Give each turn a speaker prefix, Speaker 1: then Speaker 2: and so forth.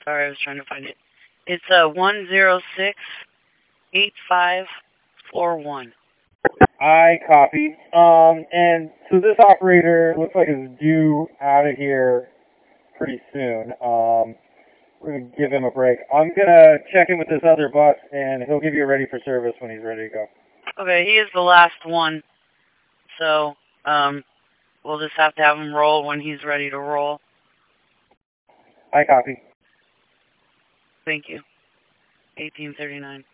Speaker 1: Sorry, I was trying to find it. It's 106-8541.
Speaker 2: I copy. And so this operator looks like is due out of here pretty soon. We're going to give him a break. I'm going to check in with this other bus, and he'll give you a ready for service when he's ready to go.
Speaker 1: Okay, he is the last one. So, we'll just have to have him roll when he's ready to roll.
Speaker 2: I copy.
Speaker 1: Thank you. 1839.